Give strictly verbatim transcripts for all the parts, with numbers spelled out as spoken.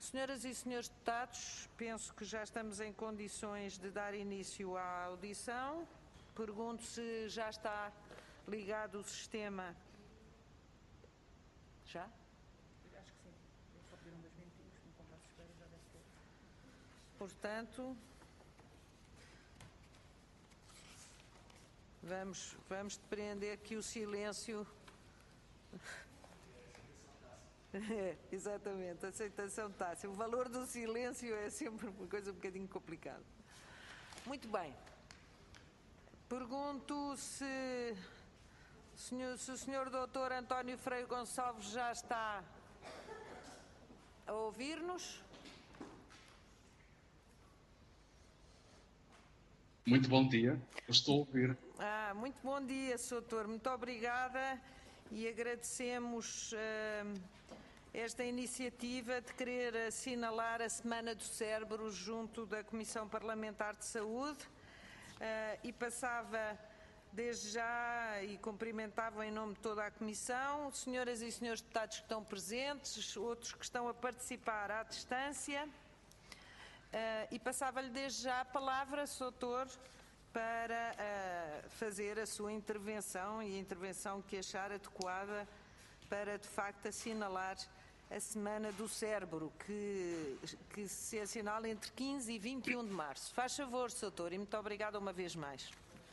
Senhoras e senhores deputados, penso que já estamos em condições de dar início à audição. Pergunto se já está ligado o sistema. Já? Acho que sim. Eles só pediram dois minutinhos, no compasso de espera já deve ter. Portanto, vamos, vamos depreender aqui o silêncio. É, exatamente, aceitação tácita. O valor do silêncio é sempre uma coisa um bocadinho complicada. Muito bem. Pergunto se, senhor, se o senhor doutor António Freire Gonçalves já está a ouvir-nos. Muito bom dia, eu estou a ouvir. Ah, muito bom dia, senhor doutor. Muito obrigada e agradecemos uh, esta iniciativa de querer assinalar a Semana do Cérebro junto da Comissão Parlamentar de Saúde uh, e passava desde já e cumprimentava em nome de toda a Comissão, senhoras e senhores deputados que estão presentes, outros que estão a participar à distância. Uh, e passava-lhe desde já a palavra, senhor doutor, para uh, fazer a sua intervenção e a intervenção que achar adequada para, de facto, assinalar a Semana do Cérebro, que, que se assinala entre quinze e vinte e um de março. Faz favor, senhor doutor, e muito obrigada uma vez mais.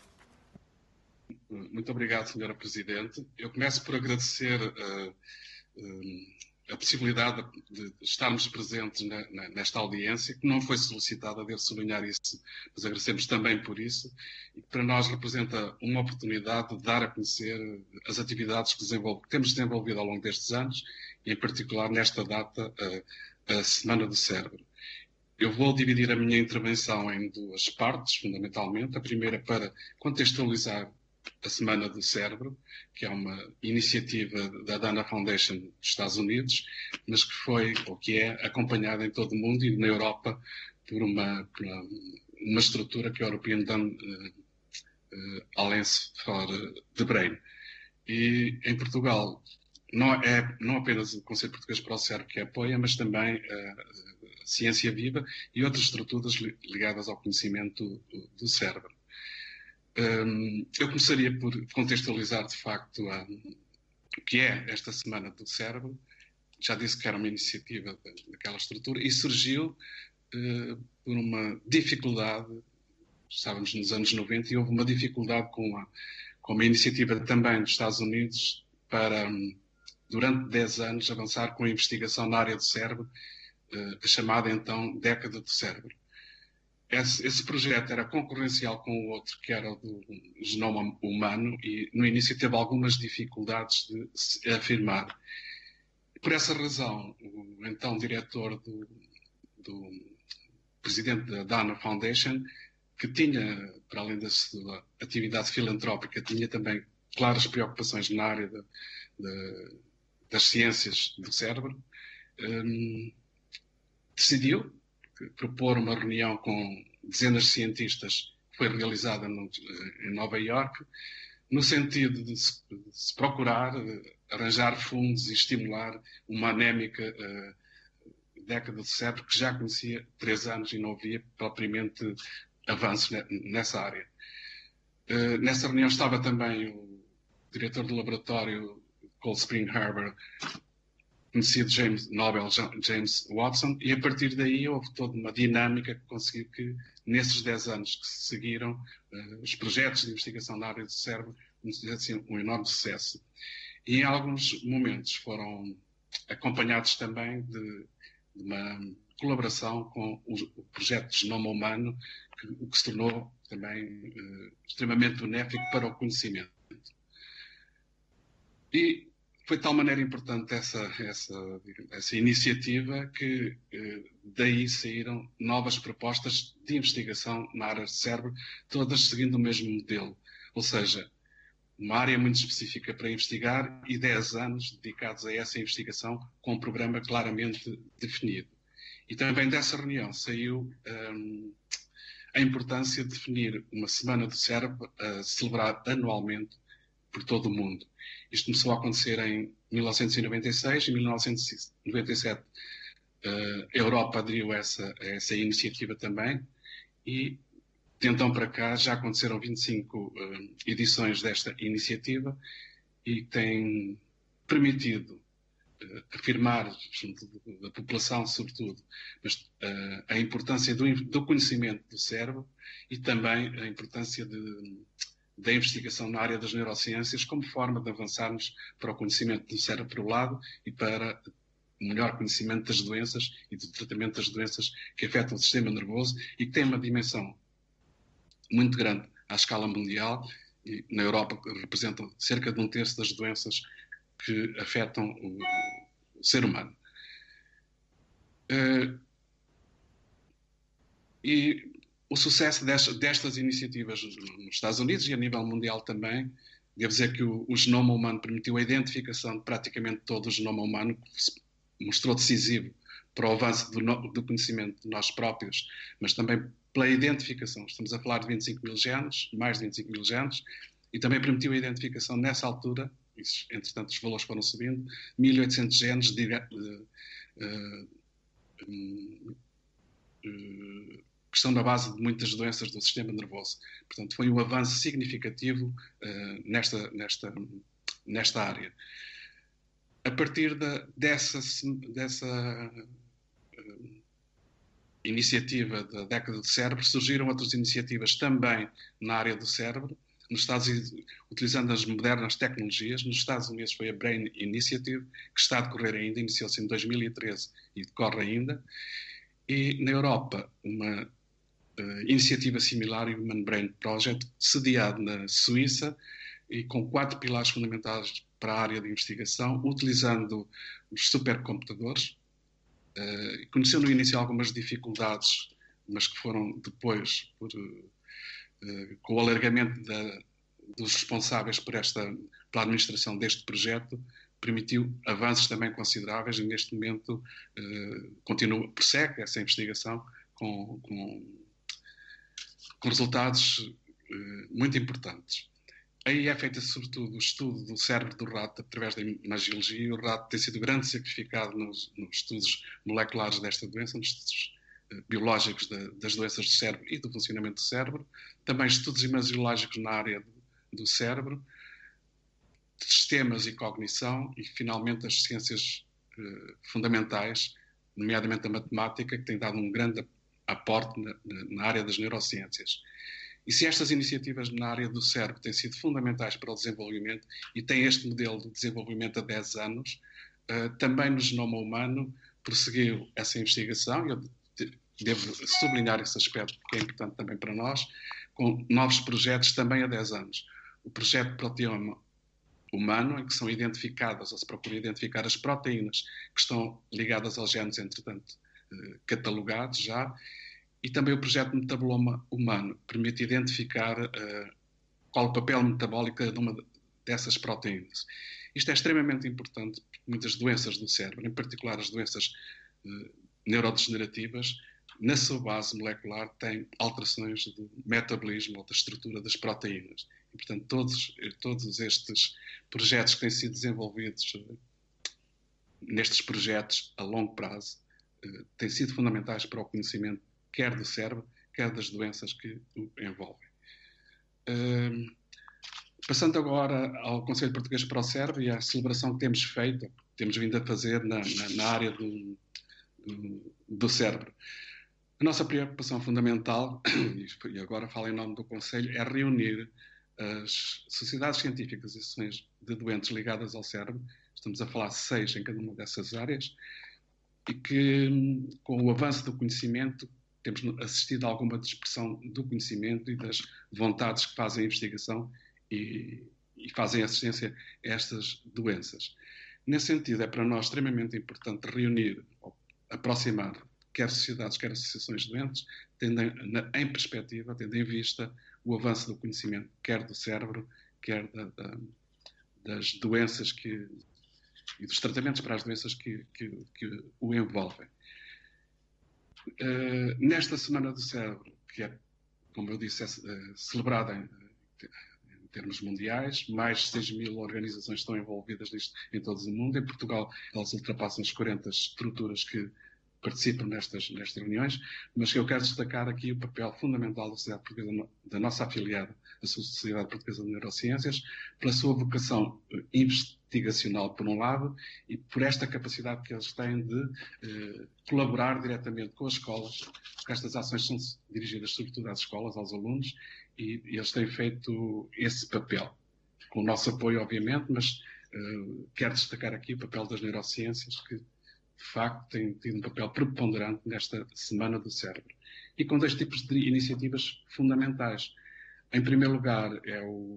Muito obrigado, senhora Presidente. Eu começo por agradecer uh, uh, a possibilidade de estarmos presentes na, na, nesta audiência, que não foi solicitada, devo sublinhar isso, mas agradecemos também por isso, e que para nós representa uma oportunidade de dar a conhecer as atividades que, desenvolve, que temos desenvolvido ao longo destes anos, e em particular nesta data, a, a Semana do Cérebro. Eu vou dividir a minha intervenção em duas partes, fundamentalmente. A primeira para contextualizar a Semana do Cérebro, que é uma iniciativa da Dana Foundation dos Estados Unidos, mas que foi, ou que é, acompanhada em todo o mundo e na Europa por uma, por uma, uma estrutura que é a European Dan, uh, uh, Alliance for the Brain. E em Portugal, não é não apenas o Conselho Português para o Cérebro que apoia, mas também uh, a Ciência Viva e outras estruturas ligadas ao conhecimento do, do cérebro. Um, eu começaria por contextualizar, de facto, a, o que é esta Semana do Cérebro. Já disse que era uma iniciativa daquela estrutura e surgiu uh, por uma dificuldade. Estávamos nos anos noventa e houve uma dificuldade com, a, com uma iniciativa também dos Estados Unidos para, um, durante dez anos, avançar com a investigação na área do cérebro, uh, a chamada, então, Década do Cérebro. Esse, esse projeto era concorrencial com o outro, que era o do genoma humano, e no início teve algumas dificuldades de se afirmar. Por essa razão, o então diretor do, do presidente da Dana Foundation, que tinha, para além da sua atividade filantrópica, tinha também claras preocupações na área de, de, das ciências do cérebro, um, decidiu propor uma reunião com dezenas de cientistas que foi realizada no, em Nova Iorque, no sentido de se, de se procurar uh, arranjar fundos e estimular uma anémica uh, década do cérebro que já conhecia três anos e não havia propriamente avanço nessa área. Uh, nessa reunião estava também o diretor do laboratório Cold Spring Harbor, conhecido James Nobel James Watson, e a partir daí houve toda uma dinâmica que conseguiu que, nesses dez anos que se seguiram, uh, os projetos de investigação na área do cérebro tivessem um enorme sucesso. E em alguns momentos foram acompanhados também de, de uma colaboração com o, o projeto de genoma humano, que, o que se tornou também uh, extremamente benéfico para o conhecimento. E foi de tal maneira importante essa, essa, essa iniciativa que eh, daí saíram novas propostas de investigação na área do cérebro, todas seguindo o mesmo modelo. Ou seja, uma área muito específica para investigar e dez anos dedicados a essa investigação com um programa claramente definido. E também dessa reunião saiu um, a importância de definir uma Semana do Cérebro a celebrar anualmente por todo o mundo. Isto começou a acontecer em mil novecentos e noventa e seis e mil novecentos e noventa e sete Uh, a Europa aderiu a essa, a essa iniciativa também e, de então para cá, já aconteceram vinte e cinco uh, edições desta iniciativa e tem permitido uh, afirmar, junto da população sobretudo, mas, uh, a importância do, do conhecimento do cérebro e também a importância de, da investigação na área das neurociências como forma de avançarmos para o conhecimento do cérebro por um lado e para o melhor conhecimento das doenças e do tratamento das doenças que afetam o sistema nervoso e que tem uma dimensão muito grande à escala mundial e na Europa representam cerca de um terço das doenças que afetam o, o ser humano. Uh, e o sucesso destas, destas iniciativas nos Estados Unidos e a nível mundial também, devo dizer que o, o genoma humano permitiu a identificação de praticamente todo o genoma humano, mostrou decisivo para o avanço do, do conhecimento de nós próprios, mas também pela identificação. Estamos a falar de vinte e cinco mil genes, mais de vinte e cinco mil genes, e também permitiu a identificação nessa altura, isso, entretanto os valores foram subindo, mil e oitocentos genes de, de, de, de, de, que estão na base de muitas doenças do sistema nervoso. Portanto, foi um avanço significativo uh, nesta, nesta, nesta área. A partir da, dessa, dessa uh, iniciativa da década do cérebro, surgiram outras iniciativas também na área do cérebro, nos Estados Unidos, utilizando as modernas tecnologias. Nos Estados Unidos foi a Brain Initiative, que está a decorrer ainda, iniciou-se em dois mil e treze e decorre ainda. E na Europa, uma uh, iniciativa similar, o Human Brain Project, sediado na Suíça, e com quatro pilares fundamentais para a área de investigação, utilizando os supercomputadores. Uh, conheceu no início algumas dificuldades, mas que foram depois, por, uh, com o alargamento da, dos responsáveis por esta, pela administração deste projeto, permitiu avanços também consideráveis e neste momento uh, continua, prossegue essa investigação com, com, com resultados uh, muito importantes. Aí é feito sobretudo o estudo do cérebro do rato através da imagiologia. O rato tem sido grande sacrificado nos, nos estudos moleculares desta doença, nos estudos uh, biológicos da, das doenças do cérebro e do funcionamento do cérebro. Também estudos imagiológicos na área do, do cérebro, sistemas e cognição e, finalmente, as ciências uh, fundamentais, nomeadamente a matemática, que tem dado um grande aporte na, na área das neurociências. E se estas iniciativas na área do cérebro têm sido fundamentais para o desenvolvimento e têm este modelo de desenvolvimento há dez anos, uh, também no genoma humano prosseguiu essa investigação, e eu devo sublinhar esse aspecto porque é importante também para nós, com novos projetos também há dez anos. O projeto Proteoma Humano, em que são identificadas, ou se procura identificar as proteínas que estão ligadas aos genes, entretanto, uh, catalogados já, e também o projeto Metaboloma Humano, que permite identificar uh, qual o papel metabólico de cada uma dessas proteínas. Isto é extremamente importante, porque muitas doenças do cérebro, em particular as doenças uh, neurodegenerativas, na sua base molecular têm alterações do metabolismo ou da estrutura das proteínas. E, portanto, todos, todos estes projetos que têm sido desenvolvidos uh, nestes projetos a longo prazo uh, têm sido fundamentais para o conhecimento quer do cérebro, quer das doenças que o envolvem. Uh, passando agora ao Conselho Português para o Cérebro e à celebração que temos feito, que temos vindo a fazer na, na, na área do, do, do cérebro. A nossa preocupação fundamental, e agora falo em nome do Conselho, é reunir as sociedades científicas e associações de doentes ligadas ao cérebro, estamos a falar seis em cada uma dessas áreas, e que, com o avanço do conhecimento, temos assistido a alguma dispersão do conhecimento e das vontades que fazem a investigação e, e fazem assistência a estas doenças. Nesse sentido, é para nós extremamente importante reunir, aproximar, quer sociedades, quer associações de doentes, tendo em perspectiva, tendo em vista o avanço do conhecimento, quer do cérebro, quer da, da, das doenças que, e dos tratamentos para as doenças que, que, que o envolvem. Uh, nesta Semana do Cérebro, que é, como eu disse, é, é celebrada em, em termos mundiais, mais de seis mil organizações estão envolvidas nisto em todo o mundo. Em Portugal, elas ultrapassam as quarenta estruturas que participam nestas, nestas reuniões, mas eu quero destacar aqui o papel fundamental da Sociedade Portuguesa, da nossa afiliada, a Sociedade Portuguesa de Neurociências, pela sua vocação investigacional, por um lado, e por esta capacidade que eles têm de eh, colaborar diretamente com as escolas, porque estas ações são dirigidas sobretudo às escolas, aos alunos, e, e eles têm feito esse papel, com o nosso apoio, obviamente, mas eh, quero destacar aqui o papel das neurociências, que de facto tem tido um papel preponderante nesta Semana do Cérebro. E com dois tipos de iniciativas fundamentais. Em primeiro lugar, é o,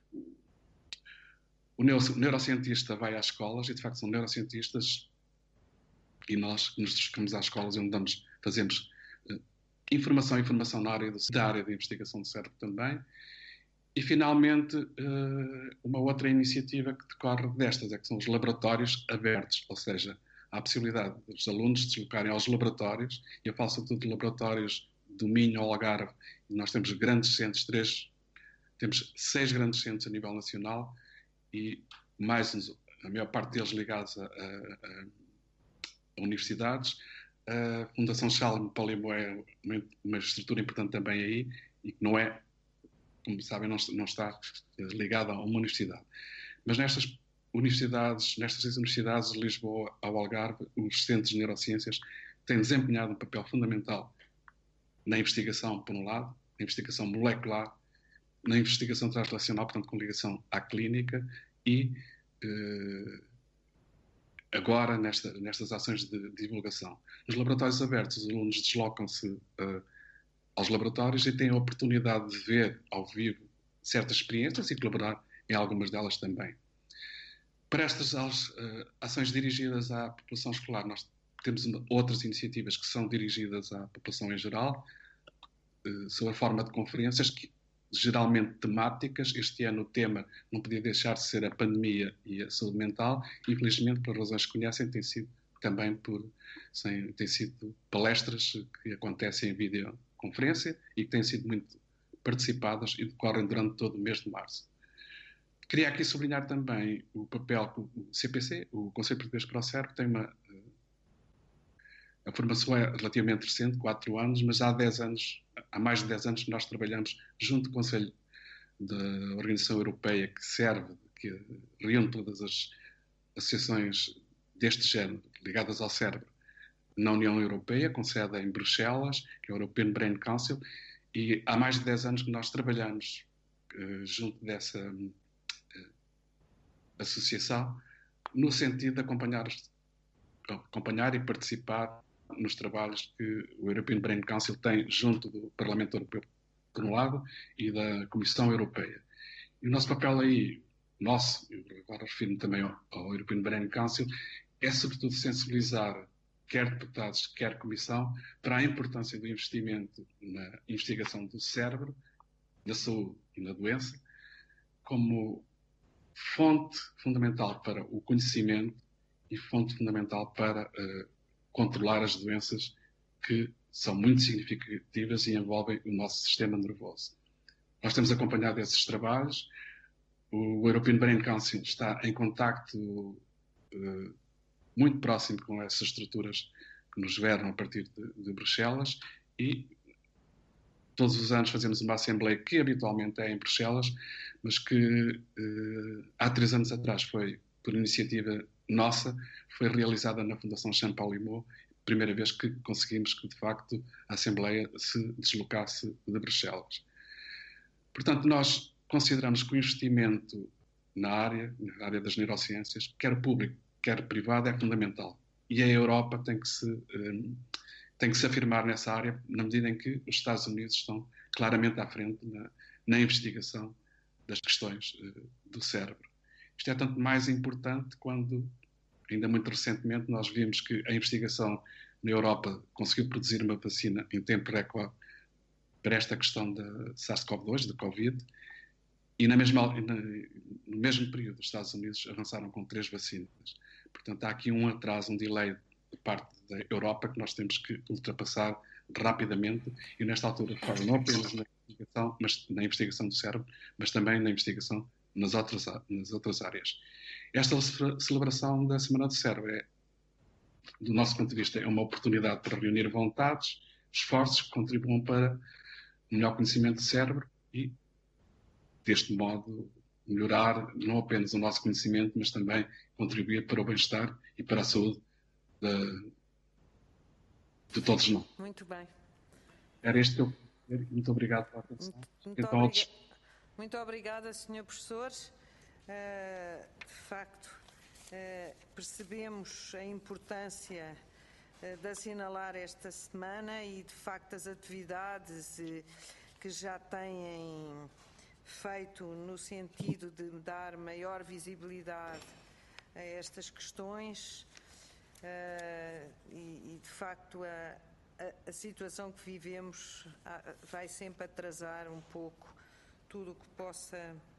o neurocientista vai às escolas, e de facto são neurocientistas, e nós que nos deslocamos às escolas onde damos, fazemos uh, informação e formação na área, do, da área de investigação do cérebro também. E, finalmente, uh, uma outra iniciativa que decorre destas, é que são os laboratórios abertos, ou seja, há a possibilidade dos alunos se deslocarem aos laboratórios, e eu falo sobretudo de laboratórios do Minho ao Algarve, e nós temos grandes centros, três, temos seis grandes centros a nível nacional, e mais a maior parte deles ligados a, a, a universidades. A Fundação Charles Palimbo é uma, uma estrutura importante também aí, e que não é, como sabem, não, não está ligada a uma universidade. Mas nestas universidades, nestas seis universidades de Lisboa ao Algarve, os centros de neurociências têm desempenhado um papel fundamental na investigação, por um lado, na investigação molecular, na investigação translacional, portanto, com ligação à clínica, e eh, agora nesta, nestas ações de divulgação. Nos laboratórios abertos, os alunos deslocam-se eh, aos laboratórios e têm a oportunidade de ver ao vivo certas experiências e colaborar em algumas delas também. Para estas uh, ações dirigidas à população escolar, nós temos uma, outras iniciativas que são dirigidas à população em geral, uh, sob a forma de conferências, que, geralmente temáticas. Este ano o tema não podia deixar de ser a pandemia e a saúde mental. Infelizmente, por razões que conhecem, tem sido também por sem, tem sido palestras que acontecem em videoconferência e que têm sido muito participadas e decorrem durante todo o mês de março. Queria aqui sublinhar também o papel que o C P C, o Conselho Português para o Cérebro, tem uma... A formação é relativamente recente, quatro anos, mas há dez anos, há mais de dez anos que nós trabalhamos junto com o Conselho da Organização Europeia, que serve, que reúne todas as associações deste género, ligadas ao cérebro, na União Europeia, com sede em Bruxelas, que é o European Brain Council, e há mais de dez anos que nós trabalhamos uh, junto dessa uh, associação, no sentido de acompanhar, acompanhar e participar nos trabalhos que o European Brain Council tem junto do Parlamento Europeu, por um lado, e da Comissão Europeia. E o nosso papel aí, nosso, eu agora refiro-me também ao, ao European Brain Council, é sobretudo sensibilizar quer deputados, quer Comissão, para a importância do investimento na investigação do cérebro, da saúde e na doença, como fonte fundamental para o conhecimento e fonte fundamental para uh, controlar as doenças que são muito significativas e envolvem o nosso sistema nervoso. Nós temos acompanhado esses trabalhos. O European Brain Council está em contacto uh, muito próximo com essas estruturas que nos governam a partir de, de Bruxelas, e todos os anos fazemos uma assembleia que habitualmente é em Bruxelas, mas que eh, há três anos atrás foi, por iniciativa nossa, foi realizada na Fundação Charles Palimbo, primeira vez que conseguimos que, de facto, a assembleia se deslocasse de Bruxelas. Portanto, nós consideramos que o investimento na área, na área das neurociências, quer público, quer privado, é fundamental. E a Europa tem que, se, um, tem que se afirmar nessa área, na medida em que os Estados Unidos estão claramente à frente na, na investigação das questões uh, do cérebro. Isto é tanto mais importante quando, ainda muito recentemente, nós vimos que a investigação na Europa conseguiu produzir uma vacina em tempo recorde para esta questão da SARS-CoV dois, da Covid, e na mesma, na, no mesmo período os Estados Unidos avançaram com três vacinas. Portanto, há aqui um atraso, um delay de parte da Europa que nós temos que ultrapassar rapidamente, e nesta altura falo não apenas na investigação, mas na investigação do cérebro, mas também na investigação nas outras, nas outras áreas. Esta celebração da Semana do Cérebro é do nosso ponto de vista, é uma oportunidade para reunir vontades, esforços que contribuam para o melhor conhecimento do cérebro e, deste modo, melhorar não apenas o nosso conhecimento, mas também contribuir para o bem-estar e para a saúde de, de todos nós. Muito bem. Era este que eu queria dizer. Muito obrigado pela atenção. Muito, muito, Então, obriga muito obrigada, senhor Professor. Uh, de facto, uh, percebemos a importância uh, de assinalar esta semana e, de facto, as atividades uh, que já têm feito no sentido de dar maior visibilidade a estas questões uh, e, e, de facto, a, a, a situação que vivemos a, vai sempre atrasar um pouco tudo o que possa,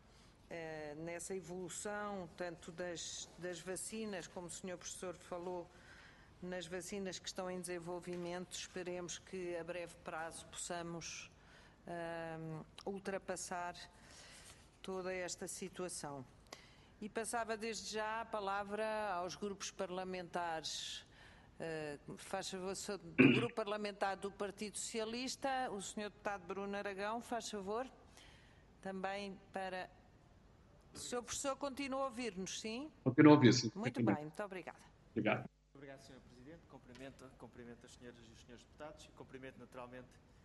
uh, nessa evolução, tanto das, das vacinas, como o senhor Professor falou, nas vacinas que estão em desenvolvimento. Esperemos que a breve prazo possamos uh, ultrapassar toda esta situação. E passava desde já a palavra aos grupos parlamentares. Uh, faz favor, sou do Grupo Parlamentar do Partido Socialista, o senhor Deputado Bruno Aragão, faz favor, também para... O senhor Professor continua a ouvir-nos, sim? Continua a ouvir, sim. Muito bem, muito obrigada. Obrigado. Obrigado, senhor Presidente. Cumprimento, cumprimento as senhoras e os senhores deputados e cumprimento naturalmente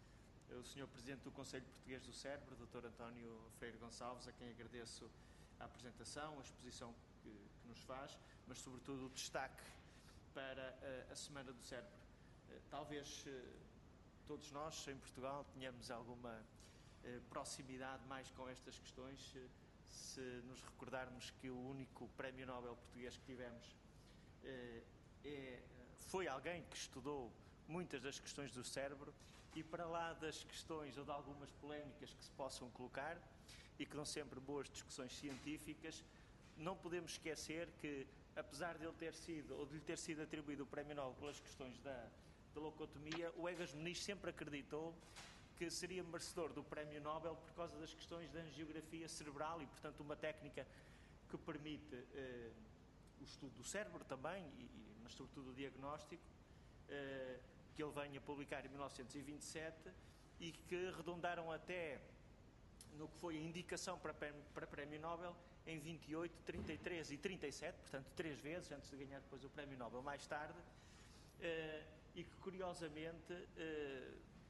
o senhor Presidente do Conselho Português do Cérebro, doutor António Freire Gonçalves, a quem agradeço a apresentação, a exposição que, que nos faz, mas sobretudo o destaque para uh, a Semana do Cérebro. Uh, talvez uh, todos nós em Portugal tenhamos alguma uh, proximidade mais com estas questões, uh, se nos recordarmos que o único Prémio Nobel português que tivemos uh, é, foi alguém que estudou muitas das questões do cérebro. E para lá das questões ou de algumas polémicas que se possam colocar e que dão sempre boas discussões científicas, não podemos esquecer que, apesar de ele ter sido, ou de lhe ter sido atribuído o Prémio Nobel pelas questões da, da leucotomia, o Egas Muniz sempre acreditou que seria merecedor do Prémio Nobel por causa das questões da angiografia cerebral e, portanto, uma técnica que permite eh, o estudo do cérebro também, e, e, mas sobretudo o diagnóstico, eh, que ele vem a publicar em mil novecentos e vinte e sete e que redundaram até no que foi a indicação para, para Prémio Nobel em vinte e oito, trinta e três e trinta e sete, portanto três vezes, antes de ganhar depois o Prémio Nobel mais tarde, eh, e que curiosamente eh,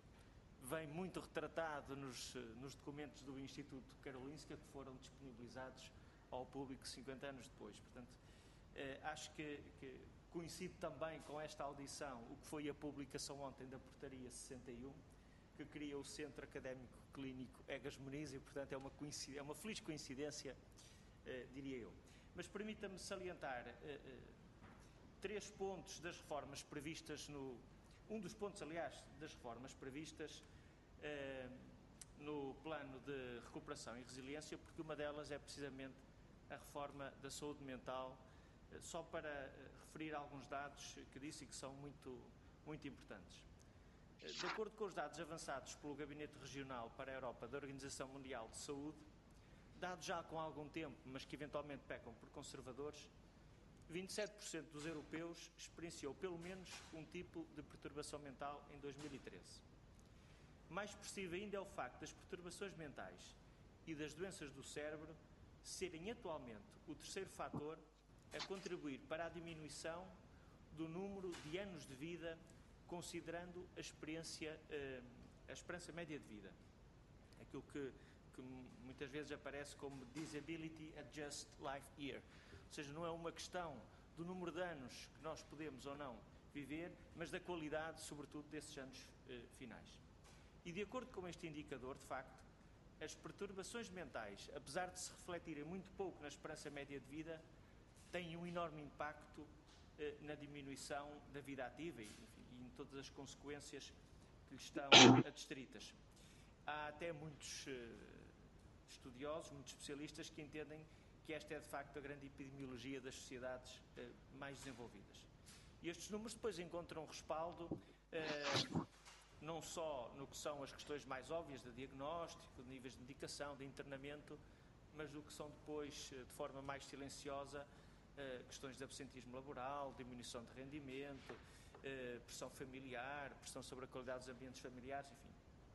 vem muito retratado nos, nos documentos do Instituto Karolinska, que foram disponibilizados ao público cinquenta anos depois. Portanto, eh, acho que, que coincide também com esta audição o que foi a publicação ontem da Portaria sessenta e um, que cria o Centro Académico Clínico Egas Muniz e, portanto, é uma, é uma feliz coincidência, eh, diria eu. Mas permita-me salientar eh, eh, três pontos das reformas previstas no... Um dos pontos, aliás, das reformas previstas eh, no Plano de Recuperação e Resiliência, porque uma delas é precisamente a reforma da saúde mental, eh, só para eh, referir alguns dados que disse e que são muito, muito importantes. De acordo com os dados avançados pelo Gabinete Regional para a Europa da Organização Mundial de Saúde, dados já com algum tempo, mas que eventualmente pecam por conservadores, vinte e sete por cento dos europeus experienciou pelo menos um tipo de perturbação mental em dois mil e treze. Mais expressivo ainda é o facto das perturbações mentais e das doenças do cérebro serem atualmente o terceiro fator a contribuir para a diminuição do número de anos de vida, considerando a experiência, a esperança média de vida. Aquilo que, que muitas vezes aparece como Disability Adjusted Life Year. Ou seja, não é uma questão do número de anos que nós podemos ou não viver, mas da qualidade, sobretudo, desses anos eh, finais. E de acordo com este indicador, de facto, as perturbações mentais, apesar de se refletirem muito pouco na esperança média de vida, têm um enorme impacto eh, na diminuição da vida ativa e, enfim, e em todas as consequências que lhe estão adstritas. Há até muitos eh, estudiosos, muitos especialistas que entendem que esta é de facto a grande epidemiologia das sociedades eh, mais desenvolvidas. E estes números depois encontram respaldo eh, não só no que são as questões mais óbvias de diagnóstico, de níveis de medicação, de internamento, mas do que são depois, de forma mais silenciosa, uh, questões de absentismo laboral, diminuição de rendimento, uh, pressão familiar, pressão sobre a qualidade dos ambientes familiares, enfim.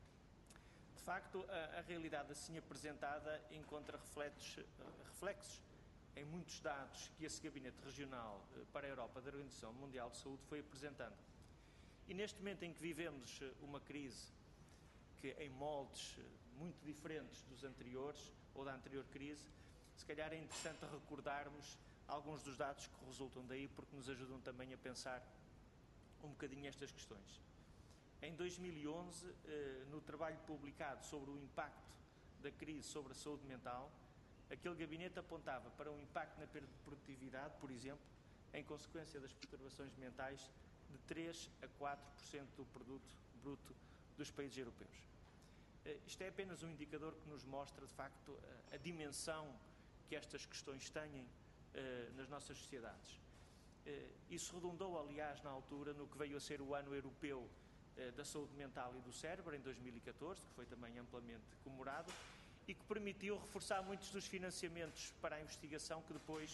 De facto, a, a realidade assim apresentada encontra reflexos, uh, reflexos em muitos dados que esse Gabinete Regional uh, para a Europa da Organização Mundial de Saúde foi apresentando. E neste momento em que vivemos uh, uma crise que em moldes uh, muito diferentes dos anteriores, ou da anterior crise, se calhar é interessante recordarmos alguns dos dados que resultam daí, porque nos ajudam também a pensar um bocadinho estas questões. Em dois mil e onze, no trabalho publicado sobre o impacto da crise sobre a saúde mental, aquele gabinete apontava para um impacto na perda de produtividade, por exemplo, em consequência das perturbações mentais, de três a quatro por cento do produto bruto dos países europeus. Isto é apenas um indicador que nos mostra, de facto, a dimensão que estas questões têm uh, nas nossas sociedades. Uh, isso redundou, aliás, na altura, no que veio a ser o Ano Europeu uh, da Saúde Mental e do Cérebro, em dois mil e catorze, que foi também amplamente comemorado, e que permitiu reforçar muitos dos financiamentos para a investigação que depois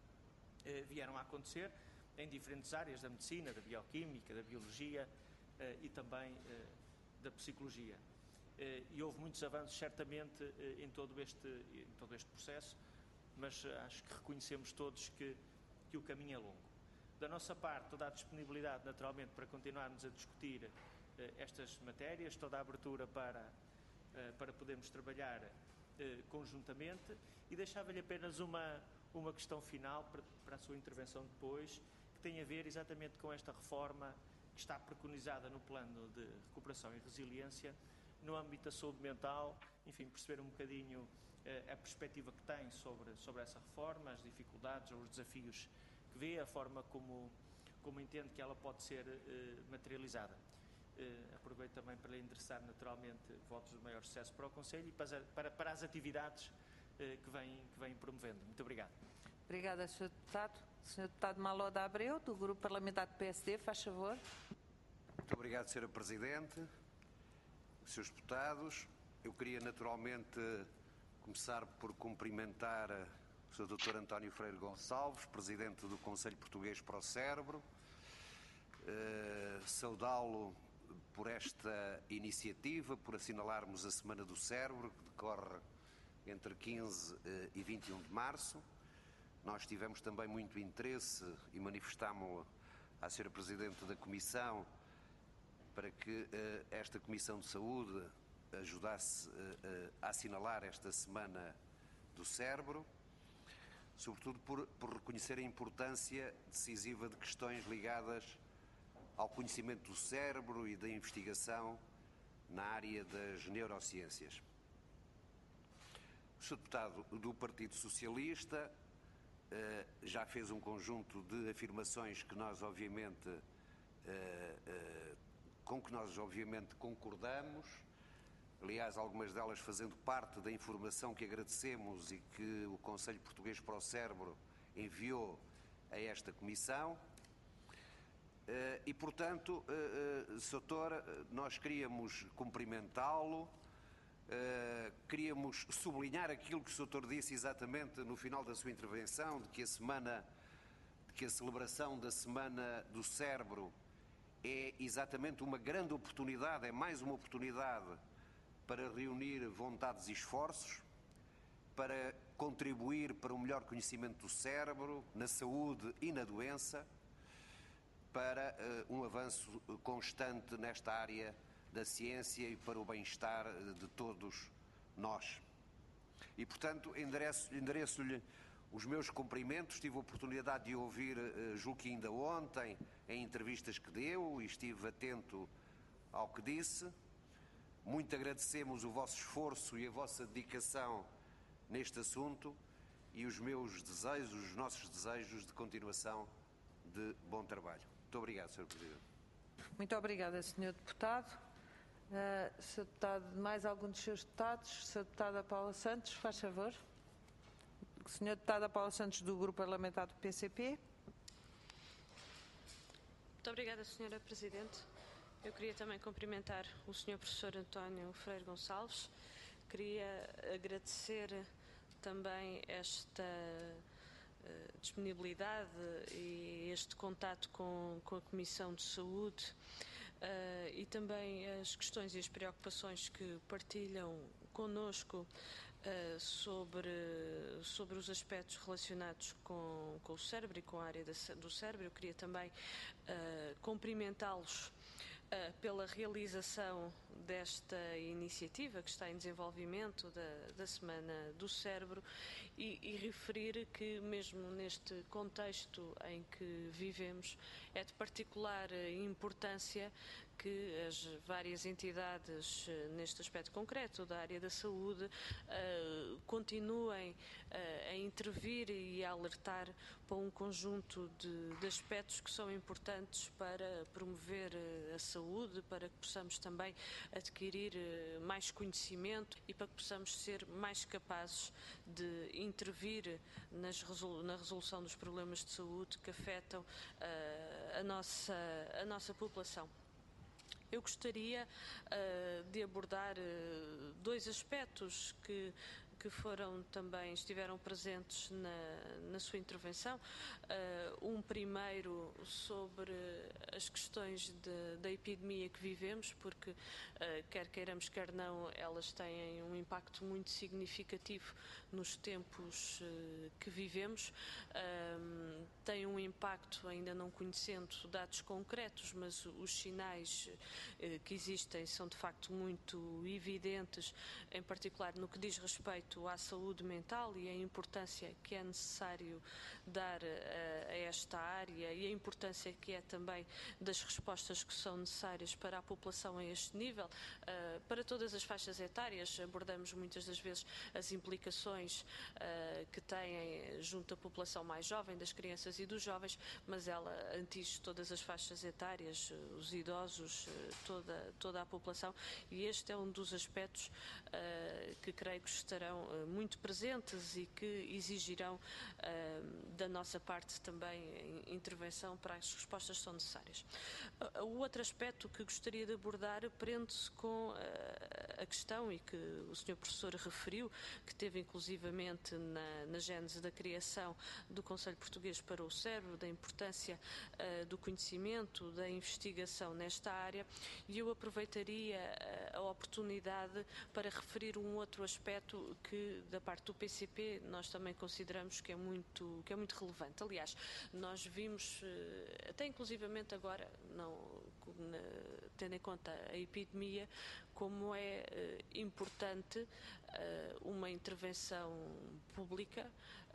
uh, vieram a acontecer em diferentes áreas da medicina, da bioquímica, da biologia uh, e também uh, da psicologia. E houve muitos avanços, certamente, em todo este, em todo este processo, mas acho que reconhecemos todos que, que o caminho é longo. Da nossa parte, toda a disponibilidade, naturalmente, para continuarmos a discutir estas matérias, toda a abertura para, para podermos trabalhar conjuntamente, e deixava-lhe apenas uma, uma questão final para, para a sua intervenção depois, que tem a ver exatamente com esta reforma que está preconizada no Plano de Recuperação e Resiliência, no âmbito da saúde mental, enfim, perceber um bocadinho uh, a perspectiva que tem sobre, sobre essa reforma, as dificuldades ou os desafios que vê, a forma como, como entende que ela pode ser uh, materializada. Uh, aproveito também para lhe endereçar naturalmente votos de maior sucesso para o Conselho e para, para, para as atividades uh, que, vem, que vem promovendo. Muito obrigado. Obrigada, senhor Deputado. senhor Deputado Maloda Abreu, do Grupo Parlamentar do P S D, faz favor. Muito obrigado, senhora Presidente. Senhores Deputados, eu queria naturalmente começar por cumprimentar o senhor doutor António Freire Gonçalves, Presidente do Conselho Português para o Cérebro, eh, saudá-lo por esta iniciativa, por assinalarmos a Semana do Cérebro, que decorre entre quinze e vinte e um de março. Nós tivemos também muito interesse e manifestámo-lo à senhora Presidente da Comissão para que uh, esta Comissão de Saúde ajudasse uh, uh, a assinalar esta Semana do Cérebro, sobretudo por, por reconhecer a importância decisiva de questões ligadas ao conhecimento do cérebro e da investigação na área das neurociências. O senhor Deputado do Partido Socialista uh, já fez um conjunto de afirmações que nós, obviamente, uh, uh, com que nós obviamente concordamos, aliás, algumas delas fazendo parte da informação que agradecemos e que o Conselho Português para o Cérebro enviou a esta Comissão. E, portanto, senhor Doutor, nós queríamos cumprimentá-lo, queríamos sublinhar aquilo que o senhor Doutor disse exatamente no final da sua intervenção, de que a semana, de que a celebração da Semana do Cérebro é exatamente uma grande oportunidade, é mais uma oportunidade para reunir vontades e esforços, para contribuir para um melhor conhecimento do cérebro, na saúde e na doença, para uh, um avanço constante nesta área da ciência e para o bem-estar de todos nós. E, portanto, endereço-lhe endereço os meus cumprimentos. Tive a oportunidade de ouvir, uh, julgo que ainda ontem, em entrevistas que deu, e estive atento ao que disse. Muito agradecemos o vosso esforço e a vossa dedicação neste assunto e os meus desejos, os nossos desejos de continuação de bom trabalho. Muito obrigado, senhor Presidente. Muito obrigada, senhor Deputado. Uh, senhor Deputado, mais algum dos seus deputados? senhora Deputada Paula Santos, faz favor. senhora Deputada Paula Santos, do Grupo Parlamentar do P C P. Muito obrigada, senhora Presidente. Eu queria também cumprimentar o senhor Professor António Freire Gonçalves. Queria agradecer também esta uh, disponibilidade e este contato com, com a Comissão de Saúde uh, e também as questões e as preocupações que partilham connosco uh, sobre, sobre os aspectos relacionados com, com o cérebro e com a área da, do cérebro. Eu queria também uh, cumprimentá-los Uh, pela realização desta iniciativa que está em desenvolvimento da, da Semana do Cérebro e, e referir que mesmo neste contexto em que vivemos é de particular importância que as várias entidades neste aspecto concreto da área da saúde uh, continuem uh, a intervir e a alertar para um conjunto de, de aspectos que são importantes para promover uh, a saúde, para que possamos também adquirir uh, mais conhecimento e para que possamos ser mais capazes de intervir nas resolu- na resolução dos problemas de saúde que afetam uh, a, nossa, a nossa população. Eu gostaria uh, de abordar uh, dois aspectos que, que foram também, estiveram presentes na, na sua intervenção. Uh, um primeiro sobre as questões de, da epidemia que vivemos, porque uh, quer queiramos, quer não, elas têm um impacto muito significativo nos tempos uh, que vivemos. Uh, tem um impacto, ainda não conhecendo dados concretos, mas os sinais que existem são de facto muito evidentes, em particular no que diz respeito à saúde mental e a importância que é necessário dar a, a esta área e a importância que é também das respostas que são necessárias para a população a este nível, uh, para todas as faixas etárias. Abordamos muitas das vezes as implicações uh, que têm junto à população mais jovem, das crianças e dos jovens, mas ela atinge todas as faixas etárias, os idosos, toda, toda a população, e este é um dos aspectos uh, que creio que estarão uh, muito presentes e que exigirão uh, da nossa parte também intervenção para as respostas que são necessárias. Uh, o outro aspecto que gostaria de abordar prende-se com uh, a questão, e que o senhor professor referiu, que teve inclusivamente na, na gênese da criação do Conselho Português para o Cérebro, da importância uh, do conhecimento, da investigação nesta área, e eu aproveitaria a oportunidade para referir um outro aspecto que, da parte do P C P, nós também consideramos que é muito, que é muito relevante. Aliás, nós vimos, até inclusivamente agora, não, tendo em conta a epidemia, como é uh, importante uh, uma intervenção pública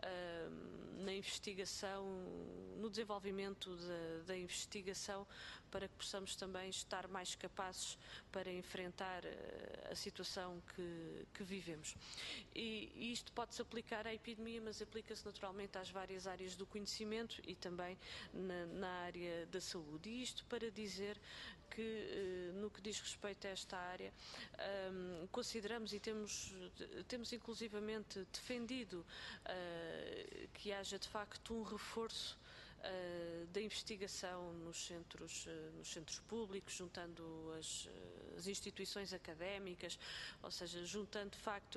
uh, na investigação, no desenvolvimento de, da investigação, para que possamos também estar mais capazes para enfrentar uh, a situação que, que vivemos. E, e isto pode-se aplicar à epidemia, mas aplica-se naturalmente às várias áreas do conhecimento e também na, na área da saúde. E isto para dizer que, no que diz respeito a esta área, um, consideramos e temos, temos inclusivamente defendido uh, que haja de facto um reforço Uh, da investigação nos centros, uh, nos centros públicos, juntando as, uh, as instituições académicas, ou seja, juntando de facto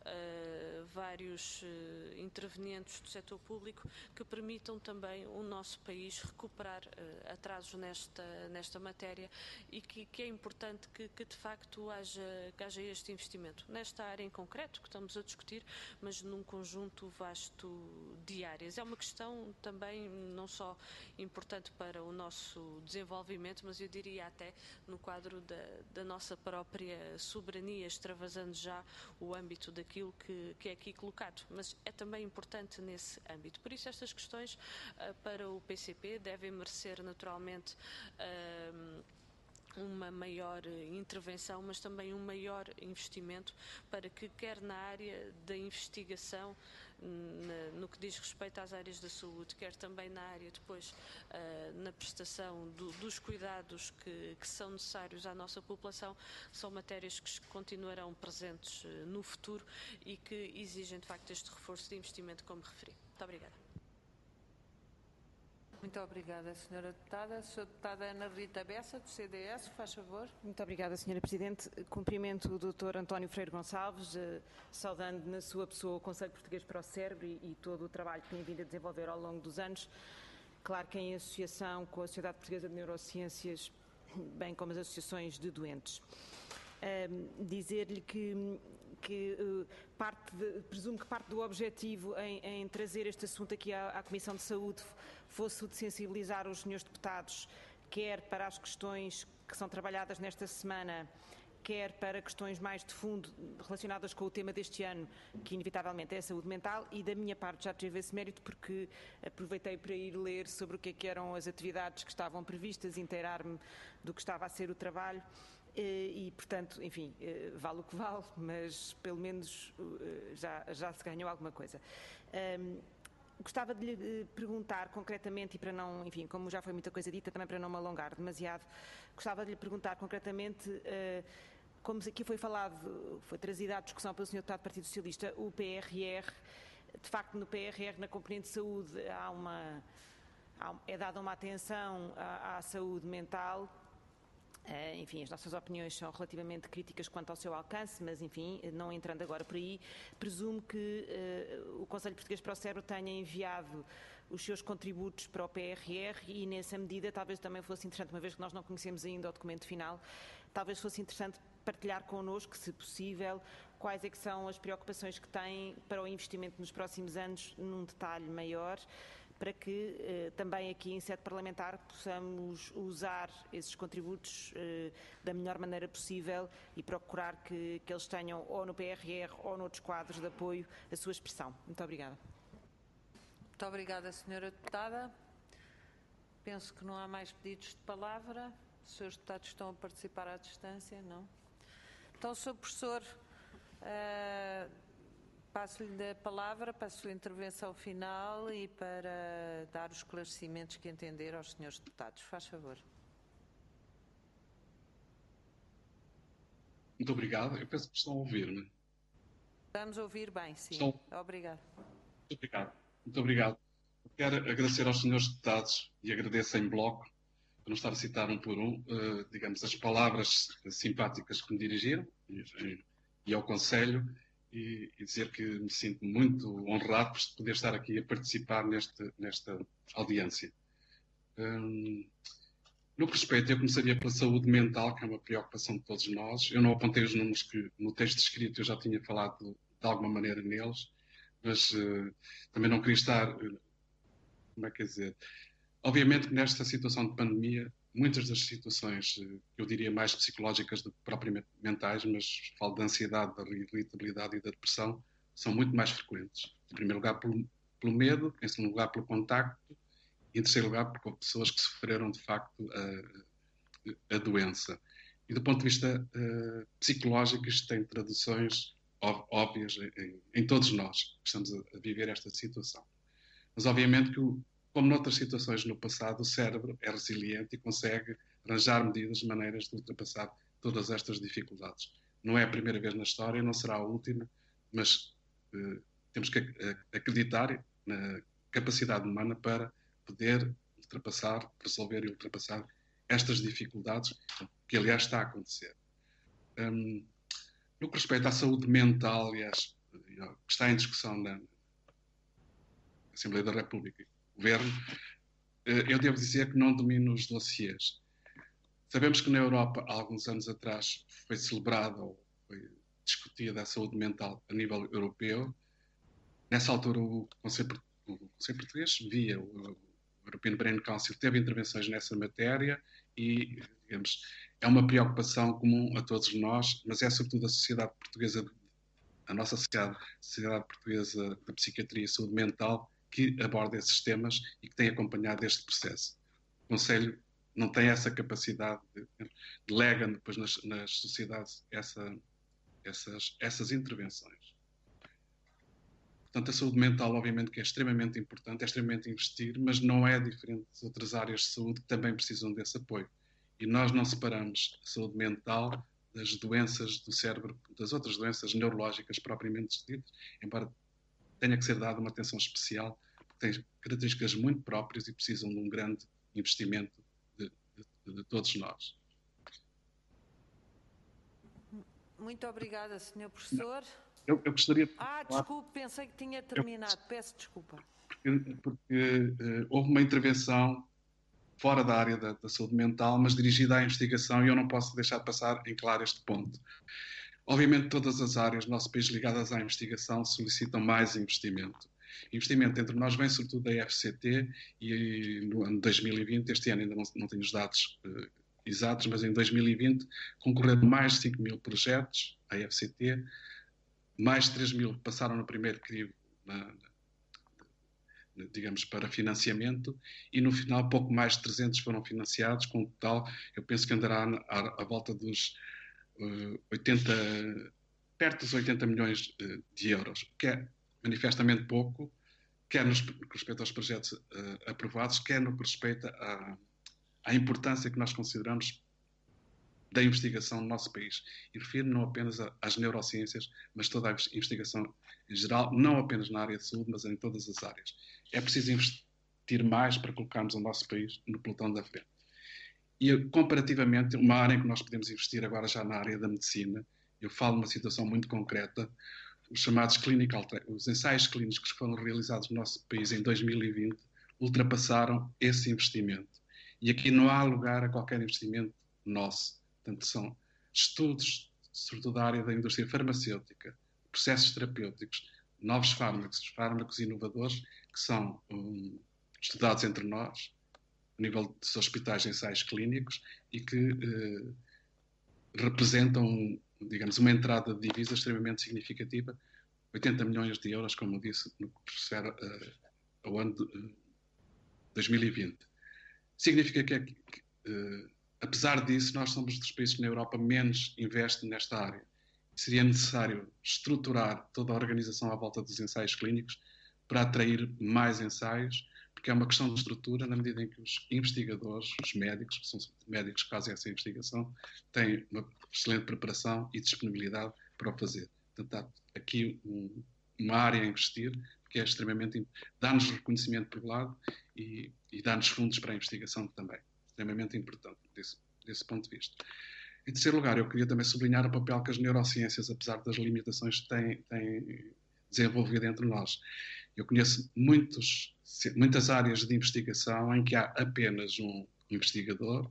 uh, vários uh, intervenientes do setor público que permitam também o nosso país recuperar uh, atrasos nesta, nesta matéria, e que, que é importante que, que de facto haja, que haja este investimento nesta área em concreto que estamos a discutir, mas num conjunto vasto de áreas. É uma questão também não só importante para o nosso desenvolvimento, mas eu diria até no quadro da, da nossa própria soberania, extravasando já o âmbito daquilo que, que é aqui colocado, mas é também importante nesse âmbito. Por isso estas questões uh, para o P C P devem merecer naturalmente uh, uma maior intervenção, mas também um maior investimento para que, quer na área da investigação, no que diz respeito às áreas da saúde, quer também na área depois na prestação do, dos cuidados que, que são necessários à nossa população, são matérias que continuarão presentes no futuro e que exigem de facto este reforço de investimento, como referi. Muito obrigada. Muito obrigada, senhora Deputada. A senhora Deputada Ana Rita Bessa, do C D S, faz favor. Muito obrigada, senhora Presidente. Cumprimento o doutor António Freire Gonçalves, eh, saudando na sua pessoa o Conselho Português para o Cérebro e, e todo o trabalho que tem vindo a desenvolver ao longo dos anos. Claro que em associação com a Sociedade Portuguesa de Neurociências, bem como as associações de doentes. Um, dizer-lhe que, que uh, parte de, presumo que parte do objetivo em, em trazer este assunto aqui à, à Comissão de Saúde fosse o de sensibilizar os senhores deputados, quer para as questões que são trabalhadas nesta semana, quer para questões mais de fundo relacionadas com o tema deste ano, que inevitavelmente é a saúde mental, e da minha parte já tive esse mérito porque aproveitei para ir ler sobre o que é que eram as atividades que estavam previstas, inteirar-me do que estava a ser o trabalho. E, portanto, enfim, vale o que vale, mas pelo menos já, já se ganhou alguma coisa. Um, gostava de lhe perguntar concretamente, e para não, enfim, como já foi muita coisa dita, também para não me alongar demasiado, gostava de lhe perguntar concretamente, uh, como aqui foi falado, foi trazida à discussão pelo senhor Deputado do Partido Socialista, o P R R, de facto no P R R, na componente de saúde, há uma, há, é dada uma atenção à, à saúde mental. Uh, enfim, as nossas opiniões são relativamente críticas quanto ao seu alcance, mas enfim, não entrando agora por aí, presumo que uh, o Conselho Português para o Cérebro tenha enviado os seus contributos para o P R R e nessa medida talvez também fosse interessante, uma vez que nós não conhecemos ainda o documento final, talvez fosse interessante partilhar connosco, se possível, quais é que são as preocupações que têm para o investimento nos próximos anos num detalhe maior, para que eh, também aqui em sede parlamentar possamos usar esses contributos eh, da melhor maneira possível e procurar que, que eles tenham ou no P R R ou noutros quadros de apoio a sua expressão. Muito obrigada. Muito obrigada, senhora Deputada. Penso que não há mais pedidos de palavra. Os senhores deputados estão a participar à distância, não? Então, senhor Professor, uh, passo-lhe a palavra para a sua intervenção final e para dar os esclarecimentos que entender aos senhores deputados. Faz favor. Muito obrigado. Eu penso que estão a ouvir-me. Estamos a ouvir bem, sim. Estão... Obrigado. Muito obrigado. Muito obrigado. Eu quero agradecer aos senhores deputados e agradeço em bloco, para não estar a citar um por um, uh, digamos, as palavras simpáticas que me dirigiram e, e ao Conselho. E, e dizer que me sinto muito honrado por poder estar aqui a participar neste, nesta audiência. Um, no que respeita, eu começaria pela saúde mental, que é uma preocupação de todos nós. Eu não apontei os números que no texto escrito eu já tinha falado de, de alguma maneira neles, mas uh, também não queria estar, uh, como é que é dizer, obviamente que nesta situação de pandemia, muitas das situações, eu diria mais psicológicas do que propriamente mentais, mas falo da ansiedade, da irritabilidade e da depressão, são muito mais frequentes. Em primeiro lugar, pelo, pelo medo, em segundo lugar, pelo contacto, e em terceiro lugar, por pessoas que sofreram, de facto, a, a doença. E do ponto de vista uh, psicológico, isto tem traduções óbvias em, em todos nós que estamos a, a viver esta situação. Mas, obviamente, que o Como noutras situações no passado, o cérebro é resiliente e consegue arranjar medidas, maneiras de ultrapassar todas estas dificuldades. Não é a primeira vez na história, não será a última, mas eh, temos que acreditar na capacidade humana para poder ultrapassar, resolver e ultrapassar estas dificuldades, que aliás está a acontecer. Um, no que respeita à saúde mental, aliás, que está em discussão na Assembleia da República, Governo, eu devo dizer que não domino os dossiês. Sabemos que na Europa, há alguns anos atrás, foi celebrada ou foi discutida a saúde mental a nível europeu. Nessa altura, o Conselho, o Conselho Português, via o European Brain Council, teve intervenções nessa matéria e, digamos, é uma preocupação comum a todos nós, mas é sobretudo a sociedade portuguesa, a nossa sociedade, a Sociedade Portuguesa da Psiquiatria e Saúde Mental, que aborda esses temas e que tem acompanhado este processo. O Conselho não tem essa capacidade, de, delega depois nas, nas sociedades essa, essas, essas intervenções. Portanto, a saúde mental, obviamente, que é extremamente importante, é extremamente investir, mas não é diferente das outras áreas de saúde que também precisam desse apoio. E nós não separamos a saúde mental das doenças do cérebro, das outras doenças neurológicas propriamente ditas, embora tenha que ser dada uma atenção especial, têm características muito próprias e precisam de um grande investimento de, de, de todos nós. Muito obrigada, senhor Professor. Eu, eu gostaria de Ah, falar, desculpe, pensei que tinha terminado. Eu, Peço desculpa. Porque, porque uh, houve uma intervenção fora da área da, da saúde mental, mas dirigida à investigação, e eu não posso deixar de passar em claro este ponto. Obviamente, todas as áreas do nosso país ligadas à investigação solicitam mais investimento. Investimento entre nós vem sobretudo da F C T, e no ano dois mil e vinte, este ano ainda não, não tenho os dados uh, exatos, mas em dois mil e vinte concorreram mais de cinco mil projetos à F C T, mais de três mil passaram no primeiro crivo, na, na, digamos, para financiamento, e no final pouco mais de trezentos foram financiados, com o total, eu penso que andará à, à volta dos uh, oitenta, perto dos oitenta milhões uh, de euros, que é manifestamente pouco, quer no que respeita aos projetos uh, aprovados, quer no que respeita à, à importância que nós consideramos da investigação no nosso país. E refiro não apenas às neurociências, mas toda a investigação em geral, não apenas na área de saúde, mas em todas as áreas. É preciso investir mais para colocarmos o nosso país no pelotão da frente. E, comparativamente, uma área em que nós podemos investir agora já na área da medicina, eu falo de uma situação muito concreta, os chamados clinical, os ensaios clínicos que foram realizados no nosso país em dois mil e vinte ultrapassaram esse investimento. E aqui não há lugar a qualquer investimento nosso. Portanto, são estudos, sobretudo da área da indústria farmacêutica, processos terapêuticos, novos fármacos, fármacos inovadores, que são um, estudados entre nós, a nível dos hospitais de ensaios clínicos, e que eh, representam, digamos, uma entrada de divisa extremamente significativa, oitenta milhões de euros, como eu disse, no que refere uh, ao ano de uh, dois mil e vinte. Significa que, que uh, apesar disso, nós somos dos países que na Europa menos investem nesta área. Seria necessário estruturar toda a organização à volta dos ensaios clínicos para atrair mais ensaios, porque é uma questão de estrutura, na medida em que os investigadores, os médicos, que são médicos que fazem essa investigação, têm uma excelente preparação e disponibilidade para o fazer. Portanto, há aqui um, uma área a investir, que é extremamente, dá-nos reconhecimento por um lado e, e dá-nos fundos para a investigação também. Extremamente importante desse, desse ponto de vista. Em terceiro lugar, eu queria também sublinhar o papel que as neurociências, apesar das limitações, têm, têm desenvolvido entre nós. Eu conheço muitos, muitas áreas de investigação em que há apenas um investigador,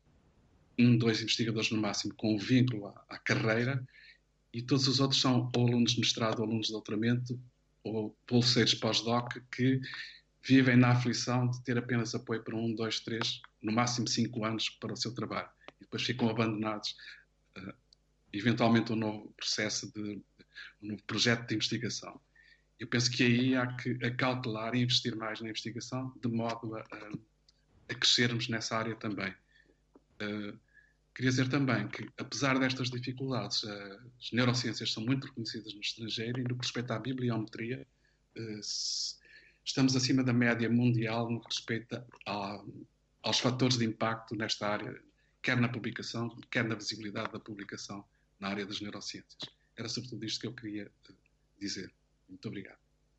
um, dois investigadores no máximo, com um vínculo à, à carreira, e todos os outros são ou alunos de mestrado, ou alunos de doutoramento, ou bolseiros pós-doc, que vivem na aflição de ter apenas apoio para um, dois, três, no máximo cinco anos para o seu trabalho. E depois ficam abandonados, uh, eventualmente, um novo processo, de, um novo projeto de investigação. Eu penso que aí há que acautelar e investir mais na investigação, de modo a, a, a crescermos nessa área também. Uh, queria dizer também que, apesar destas dificuldades, uh, as neurociências são muito reconhecidas no estrangeiro, e no que respeita à bibliometria, uh, se, estamos acima da média mundial no que respeita a, aos fatores de impacto nesta área, quer na publicação, quer na visibilidade da publicação na área das neurociências. Era sobretudo isto que eu queria uh, dizer. Muito obrigado.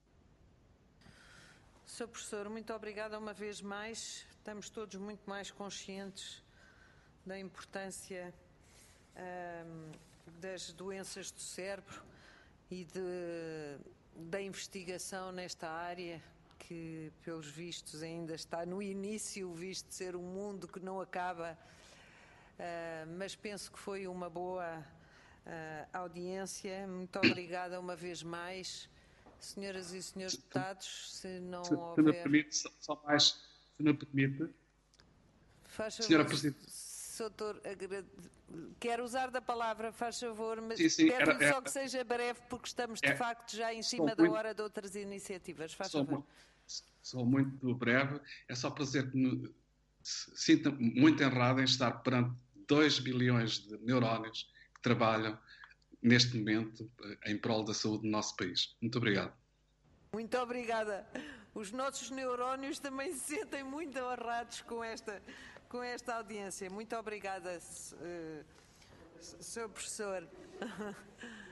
senhor Professor, muito obrigada uma vez mais. Estamos todos muito mais conscientes da importância hum, das doenças do cérebro e de, da investigação nesta área, que, pelos vistos, ainda está no início, visto de ser um mundo que não acaba, uh, mas penso que foi uma boa uh, audiência. Muito obrigada uma vez mais. Senhoras e senhores deputados, se não se, houver... Se me permite, só, só mais, se me permite... Faz favor, Senhora Presidente... Doutor, quero usar da palavra, faz favor, mas sim, peço-lhe só que seja breve, porque estamos de é, facto já em cima da muito, hora de outras iniciativas. Faz sou favor. Muito, sou muito breve, é só para dizer que me sinto muito honrado em estar perante dois bilhões de neurónios que trabalham neste momento em prol da saúde do nosso país. Muito obrigado. Muito obrigada. Os nossos neurónios também se sentem muito honrados com esta... com esta audiência. Muito obrigada, senhor Professor.